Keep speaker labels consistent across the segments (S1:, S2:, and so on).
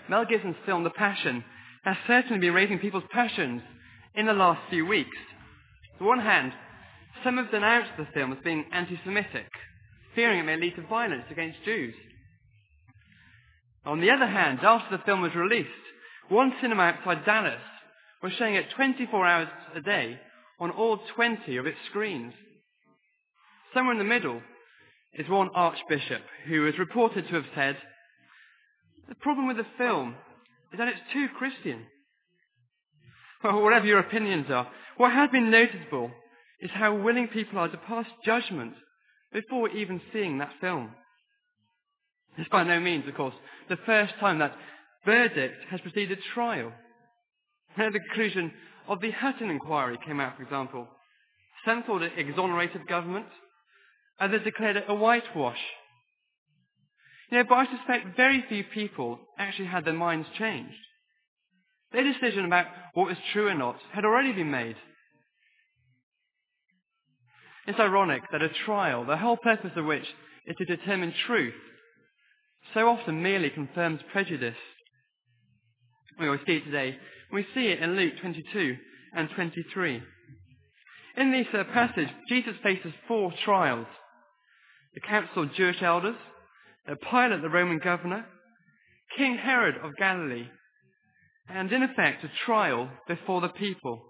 S1: Mel Gibson's film The Passion has certainly been raising people's passions in the last few weeks. On the one hand, some have denounced the film as being anti-Semitic, fearing it may lead to violence against Jews. On the other hand, after the film was released, one cinema outside Dallas was showing it 24 hours a day on all 20 of its screens. Somewhere in the middle is one archbishop who is reported to have said, "The problem with the film is that it's too Christian." Well, whatever your opinions are, what has been noticeable is how willing people are to pass judgment before even seeing that film. It's by no means, of course, the first time that verdict has preceded trial. The conclusion of the Hutton inquiry came out, for example. Some thought it exonerated government, others declared it a whitewash. But I suspect very few people actually had their minds changed. Their decision about what was true or not had already been made. It's ironic that a trial, the whole purpose of which is to determine truth, so often merely confirms prejudice. We always see it today. We see it in Luke 22 and 23. In this passage, Jesus faces 4 trials. The council of Jewish elders, Pilate the Roman governor, King Herod of Galilee, and in effect a trial before the people.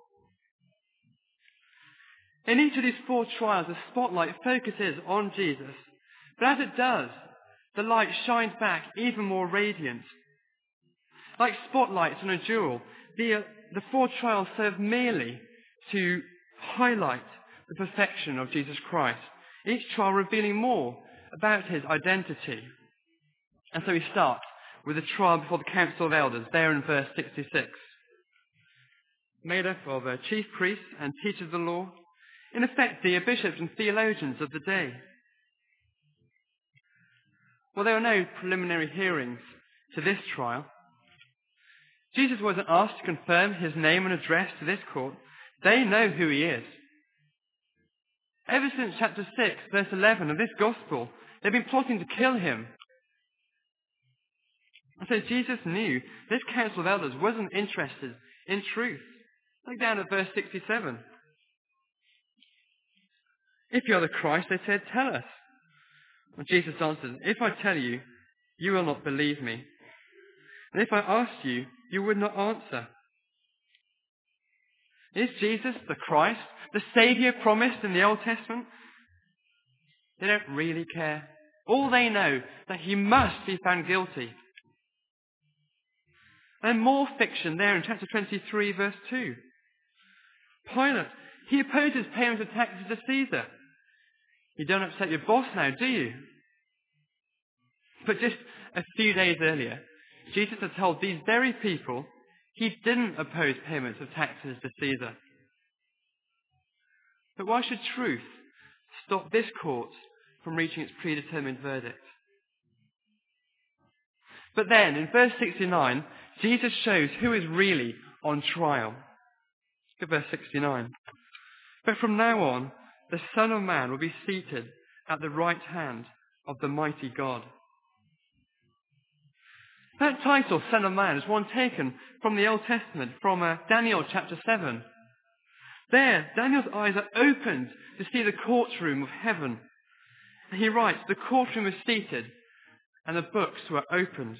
S1: In each of these 4 trials, the spotlight focuses on Jesus, but as it does, the light shines back even more radiant. Like spotlights on a jewel, the 4 trials serve merely to highlight the perfection of Jesus Christ, each trial revealing more about his identity. And so we start with the trial before the Council of Elders, there in verse 66. Made up of chief priests and teachers of the law, in effect the bishops and theologians of the day. Well, there were no preliminary hearings to this trial. Jesus wasn't asked to confirm his name and address to this court. They know who he is. Ever since chapter 6, verse 11 of this gospel, they've been plotting to kill him. And so Jesus knew this council of elders wasn't interested in truth. Look down at verse 67. "If you are the Christ," they said, "tell us." And Jesus answered, "If I tell you, you will not believe me. And if I asked you, you would not answer." Is Jesus the Christ, the Saviour promised in the Old Testament? They don't really care. All they know that he must be found guilty. And more fiction there in chapter 23, verse 2. Pilate, he opposes payment of taxes to Caesar. You don't upset your boss now, do you? But just a few days earlier, Jesus had told these very people he didn't oppose payments of taxes to Caesar. But why should truth stop this court from reaching its predetermined verdict? But then, in verse 69, Jesus shows who is really on trial. Look at verse 69. "But from now on, the Son of Man will be seated at the right hand of the mighty God." That title, Son of Man, is one taken from the Old Testament, from Daniel chapter 7. There, Daniel's eyes are opened to see the courtroom of heaven. And he writes, the courtroom is seated and the books were opened.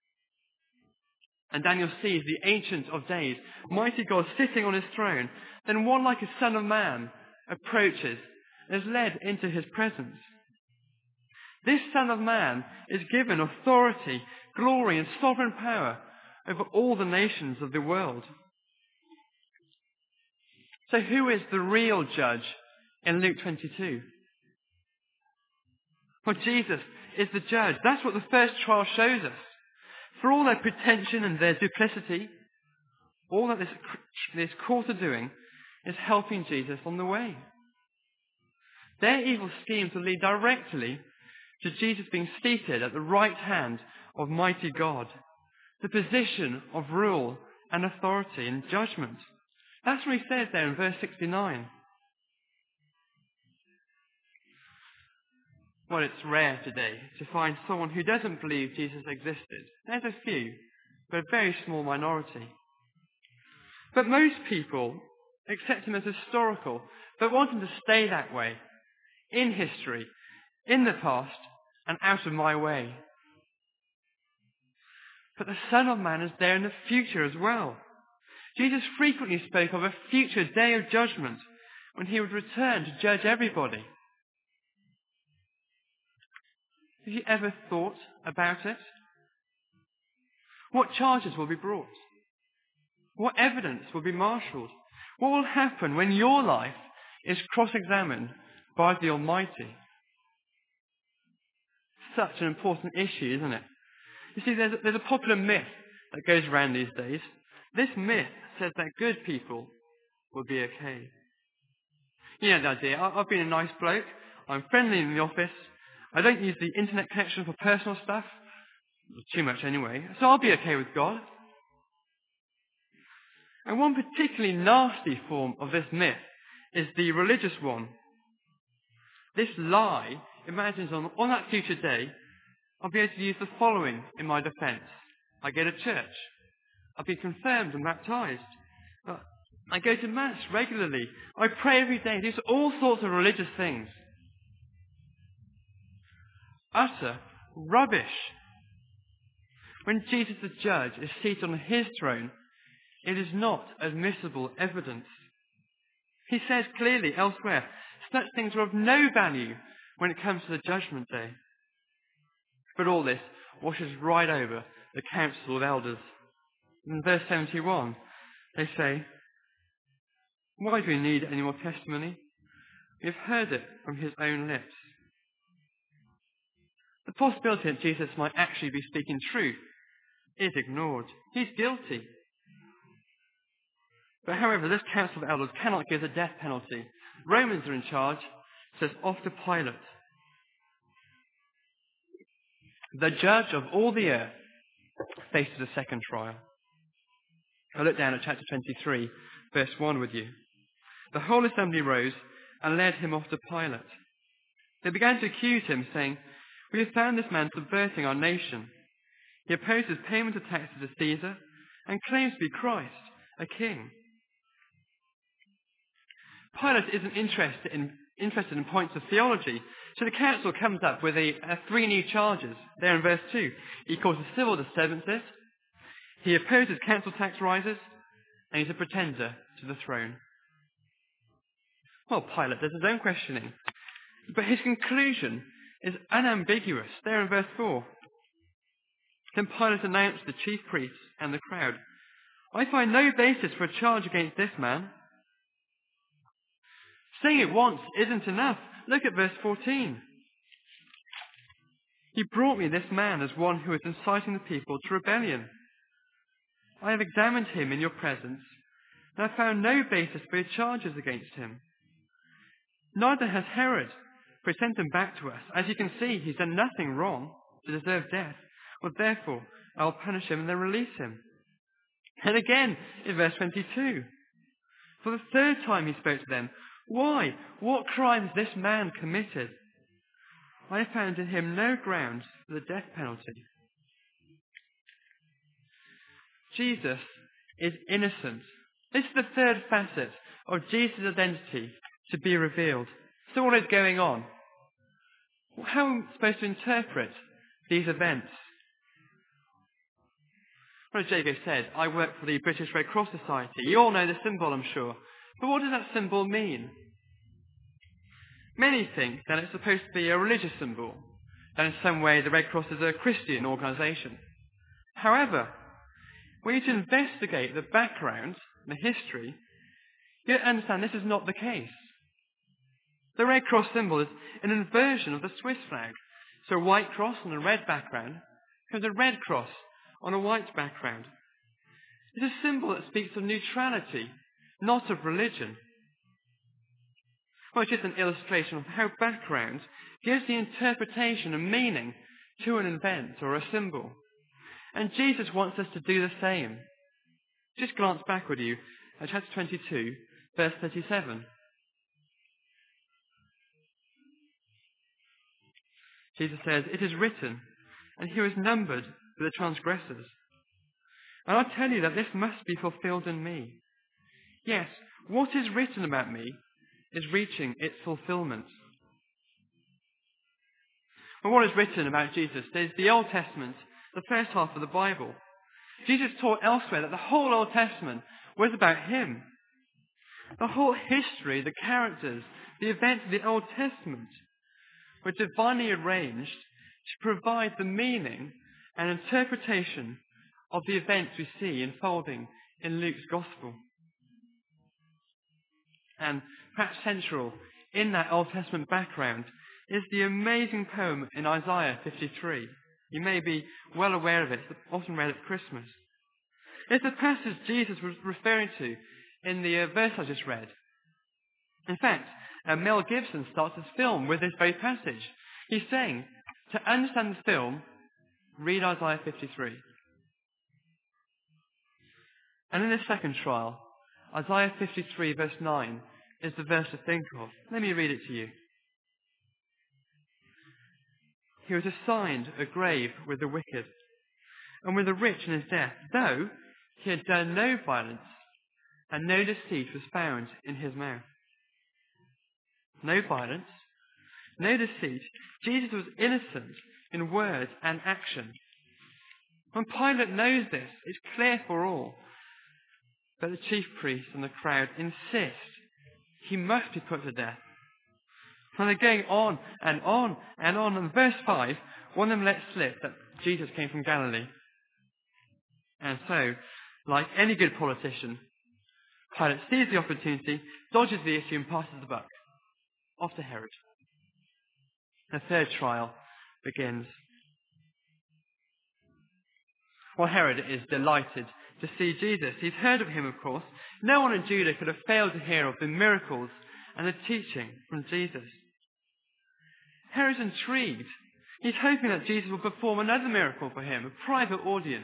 S1: And Daniel sees the Ancient of Days, mighty God sitting on his throne. Then one like a Son of Man approaches and is led into his presence. This Son of Man is given authority, glory and sovereign power over all the nations of the world. So who is the real judge in Luke 22? Well, Jesus is the judge. That's what the first trial shows us. For all their pretension and their duplicity, all that this court are doing is helping Jesus on the way. Their evil schemes will lead directly to Jesus being seated at the right hand of mighty God, the position of rule and authority and judgment. That's what he says there in verse 69. Well, it's rare today to find someone who doesn't believe Jesus existed. There's a few, but a very small minority. But most people accept him as historical, but want him to stay that way, in history, in the past, and out of my way. But the Son of Man is there in the future as well. Jesus frequently spoke of a future day of judgment when he would return to judge everybody. Have you ever thought about it? What charges will be brought? What evidence will be marshalled? What will happen when your life is cross-examined by the Almighty? Such an important issue, isn't it? You see, there's a popular myth that goes around these days. This myth says that good people will be okay. You know the idea. I've been a nice bloke. I'm friendly in the office. I don't use the internet connection for personal stuff. Too much anyway. So I'll be okay with God. And one particularly nasty form of this myth is the religious one. This lie imagines on that future day, I'll be able to use the following in my defence. I go to church. I'll be confirmed and baptised. I go to Mass regularly. I pray every day. Do all sorts of religious things. Utter rubbish. When Jesus the judge is seated on his throne, it is not admissible evidence. He says clearly elsewhere, such things are of no value when it comes to the judgment day. But all this washes right over the council of elders. In verse 71, they say, "Why do we need any more testimony? We have heard it from his own lips." The possibility that Jesus might actually be speaking truth is ignored. He's guilty. But however, this council of elders cannot give the death penalty. Romans are in charge, so it's off to Pilate. The judge of all the earth faces a second trial. I'll look down at chapter 23, verse 1 with you. The whole assembly rose and led him off to Pilate. They began to accuse him, saying, "We have found this man subverting our nation. He opposes payment of taxes to Caesar and claims to be Christ, a king." Pilate isn't interested in points of theology, so the council comes up with three new charges. There in verse 2, he causes civil disturbances, he opposes council tax rises, and he's a pretender to the throne. Well, Pilate does his own questioning, but his conclusion is unambiguous. There in verse 4. Then Pilate announced to the chief priests and the crowd, "I find no basis for a charge against this man." Saying it once isn't enough. Look at verse 14. "He brought me this man as one who is inciting the people to rebellion. I have examined him in your presence, and I have found no basis for your charges against him. Neither has Herod, for he sent him back to us. As you can see, he's done nothing wrong to deserve death. Well, therefore, I will punish him and then release him." And again, in verse 22, for the third time he spoke to them, "Why? What crime has this man committed? I have found in him no grounds for the death penalty." Jesus is innocent. This is the third facet of Jesus' identity to be revealed. So what is going on? How are we supposed to interpret these events? Well, as Jago said, I work for the British Red Cross Society. You all know the symbol, I'm sure. But what does that symbol mean? Many think that it's supposed to be a religious symbol, that in some way the Red Cross is a Christian organisation. However, when you investigate the background, the history, you understand this is not the case. The Red Cross symbol is an inversion of the Swiss flag. So a white cross on a red background becomes a red cross on a white background. It's a symbol that speaks of neutrality, not of religion. Well, it's just an illustration of how background gives the interpretation and meaning to an event or a symbol. And Jesus wants us to do the same. Just glance back with you at chapter 22, verse 37. Jesus says, "It is written, and he was numbered with the transgressors. And I tell you that this must be fulfilled in me. Yes, what is written about me is reaching its fulfillment. Well, what is written about Jesus? There's the Old Testament, the first half of the Bible. Jesus taught elsewhere that the whole Old Testament was about him. The whole history, the characters, the events of the Old Testament were divinely arranged to provide the meaning and interpretation of the events we see unfolding in Luke's Gospel. And perhaps central in that Old Testament background is the amazing poem in Isaiah 53. You may be well aware of it. It's often read at Christmas. It's the passage Jesus was referring to in the verse I just read. In fact, Mel Gibson starts his film with this very passage. He's saying, to understand the film, read Isaiah 53. And in this second trial, Isaiah 53 verse 9 is the verse to think of. Let me read it to you. He was assigned a grave with the wicked, and with the rich in his death, though he had done no violence, and no deceit was found in his mouth. No violence, no deceit. Jesus was innocent in word and action. When Pilate knows this, it's clear for all. But the chief priests and the crowd insist he must be put to death. And they're going on and on and on. And verse 5, one of them lets slip that Jesus came from Galilee. And so, like any good politician, Pilate sees the opportunity, dodges the issue and passes the buck off to Herod. The third trial begins. Well, Herod is delighted to see Jesus. He's heard of him, of course. No one in Judah could have failed to hear of the miracles and the teaching from Jesus. Herod's intrigued. He's hoping that Jesus will perform another miracle for him, a private audience.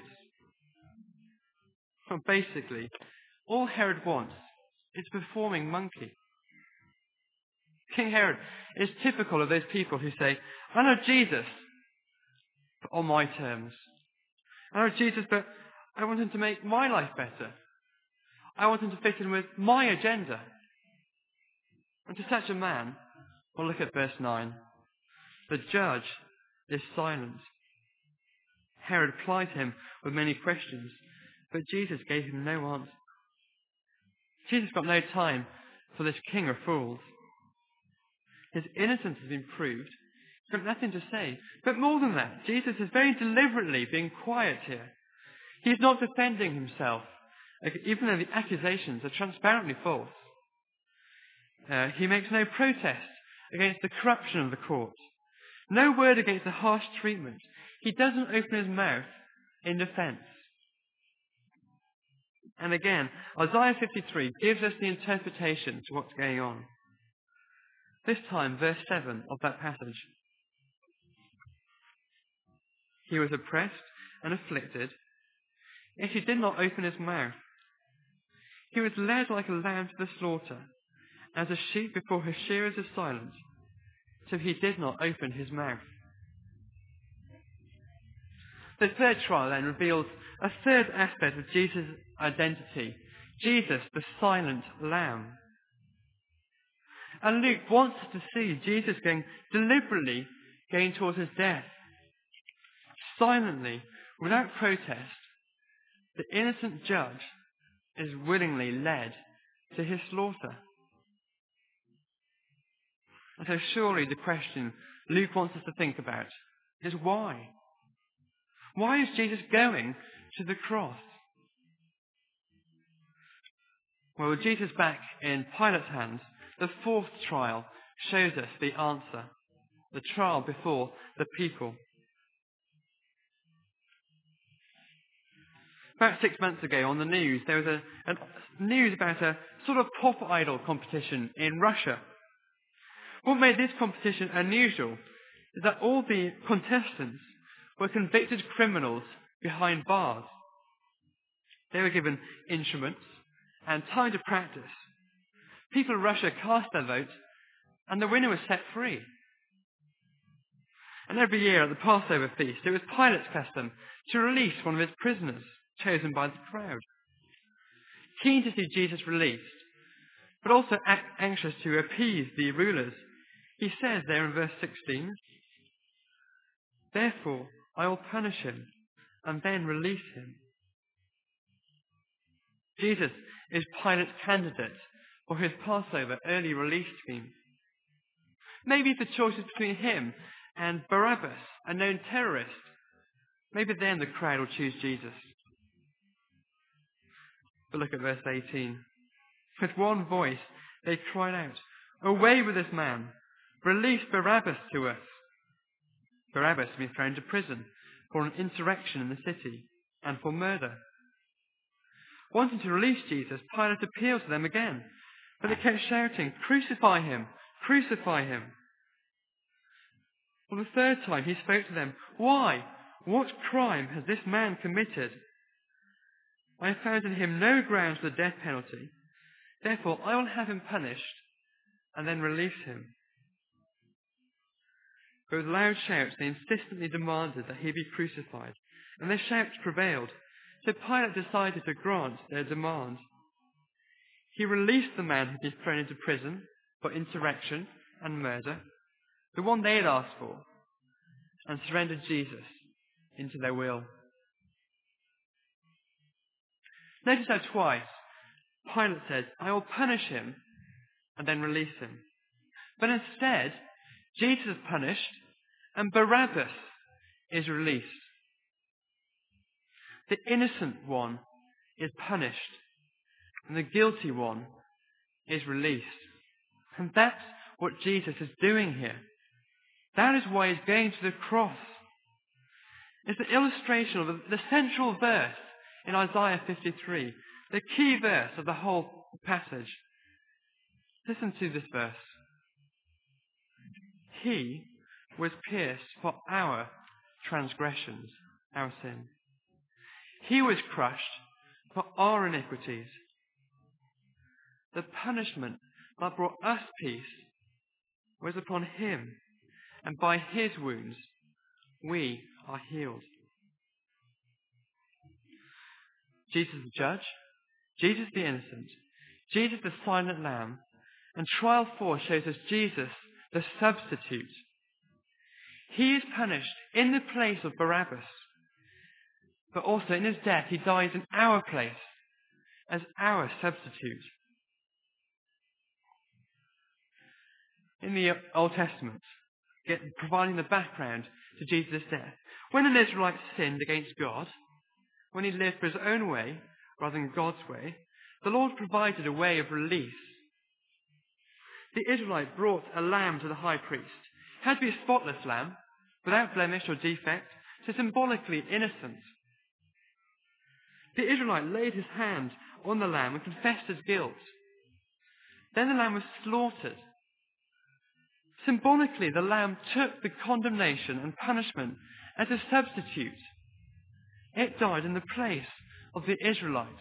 S1: But basically, all Herod wants is a performing monkey. King Herod is typical of those people who say, I know Jesus, but on my terms. I know Jesus, but I want him to make my life better. I want him to fit in with my agenda. And to such a man, we'll look at verse 9. The judge is silent. Herod plied him with many questions, but Jesus gave him no answer. Jesus got no time for this king of fools. His innocence has been proved. He's got nothing to say. But more than that, Jesus is very deliberately being quiet here. He's not defending himself, even though the accusations are transparently false. He makes no protest against the corruption of the court. No word against the harsh treatment. He doesn't open his mouth in defense. And again, Isaiah 53 gives us the interpretation to what's going on. This time, verse 7 of that passage. He was oppressed and afflicted, yet he did not open his mouth. He was led like a lamb to the slaughter, as a sheep before her shearers is silent, so he did not open his mouth. The third trial then reveals a third aspect of Jesus' identity. Jesus, the silent lamb. And Luke wants us to see Jesus deliberately going towards his death. Silently, without protest, the innocent judge is willingly led to his slaughter. And so surely the question Luke wants us to think about is why? Why is Jesus going to the cross? Well, with Jesus back in Pilate's hands, the fourth trial shows us the answer. The trial before the people. About 6 months ago on the news, there was a news about a sort of pop idol competition in Russia. What made this competition unusual is that all the contestants were convicted criminals behind bars. They were given instruments and time to practice. People in Russia cast their vote, and the winner was set free. And every year at the Passover feast, it was Pilate's custom to release one of his prisoners, chosen by the crowd. Keen to see Jesus released, but also anxious to appease the rulers, he says there in verse 16, "Therefore I will punish him and then release him." Jesus is Pilate's candidate for his Passover early release scheme. Maybe if the choice is between him and Barabbas, a known terrorist, maybe then the crowd will choose Jesus. But look at verse 18. With one voice they cried out, "Away with this man! Release Barabbas to us!" Barabbas had been thrown into prison for an insurrection in the city and for murder. Wanting to release Jesus, Pilate appealed to them again, but they kept shouting, "Crucify him! Crucify him!" For the third time he spoke to them, "Why? What crime has this man committed? I have found in him no grounds for the death penalty. Therefore I will have him punished and then release him." But with loud shouts they insistently demanded that he be crucified, and their shouts prevailed, so Pilate decided to grant their demand. He released the man who had been thrown into prison for insurrection and murder, the one they had asked for, and surrendered Jesus into their will. Notice how twice Pilate says, "I will punish him and then release him." But instead, Jesus is punished and Barabbas is released. The innocent one is punished and the guilty one is released. And that's what Jesus is doing here. That is why he's going to the cross. It's an illustration of the central verse in Isaiah 53, the key verse of the whole passage. Listen to this verse. "He was pierced for our transgressions," our sin. "He was crushed for our iniquities." The punishment that brought us peace was upon him, and by his wounds we are healed. Jesus the judge, Jesus the innocent, Jesus the silent lamb, and trial 4 shows us Jesus the substitute. He is punished in the place of Barabbas, but also in his death he dies in our place as our substitute. In the Old Testament, providing the background to Jesus' death, when an Israelite sinned against God, when he lived for his own way rather than God's way, the Lord provided a way of release. The Israelite brought a lamb to the high priest. It had to be a spotless lamb, without blemish or defect, so symbolically innocent. The Israelite laid his hand on the lamb and confessed his guilt. Then the lamb was slaughtered. Symbolically, the lamb took the condemnation and punishment as a substitute. It died in the place of the Israelite.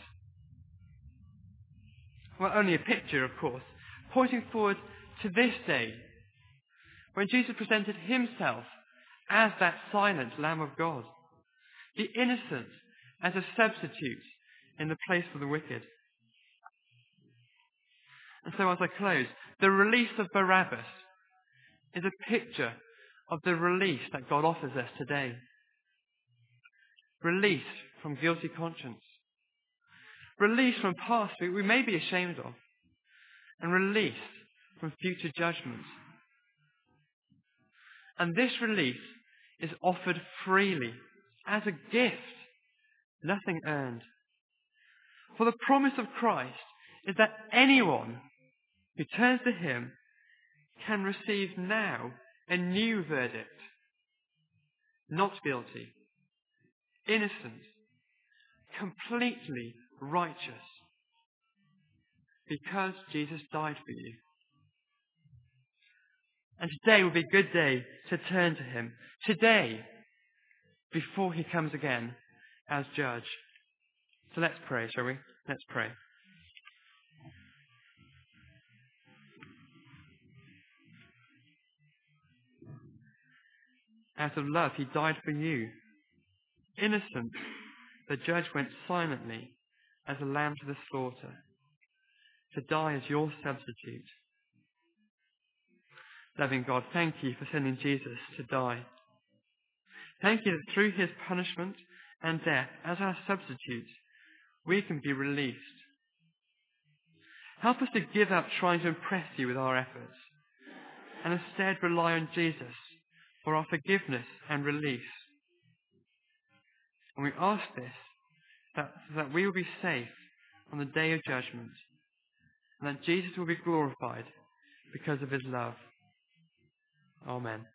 S1: Well, only a picture, of course, pointing forward to this day, when Jesus presented himself as that silent Lamb of God, the innocent as a substitute in the place of the wicked. And so as I close, the release of Barabbas is a picture of the release that God offers us today. Release from guilty conscience. Release from past we may be ashamed of. And release from future judgment. And this release is offered freely as a gift, nothing earned. For the promise of Christ is that anyone who turns to him can receive now a new verdict. Not guilty, innocent, completely righteous, because Jesus died for you. And today will be a good day to turn to him. Today, before he comes again as judge. So let's pray, shall we? Let's pray. Out of love, he died for you. Innocent, the judge went silently as a lamb to the slaughter, to die as your substitute. Loving God, thank you for sending Jesus to die. Thank you that through his punishment and death as our substitute, we can be released. Help us to give up trying to impress you with our efforts and instead rely on Jesus for our forgiveness and release. And we ask this so that we will be safe on the day of judgment and that Jesus will be glorified because of his love. Amen.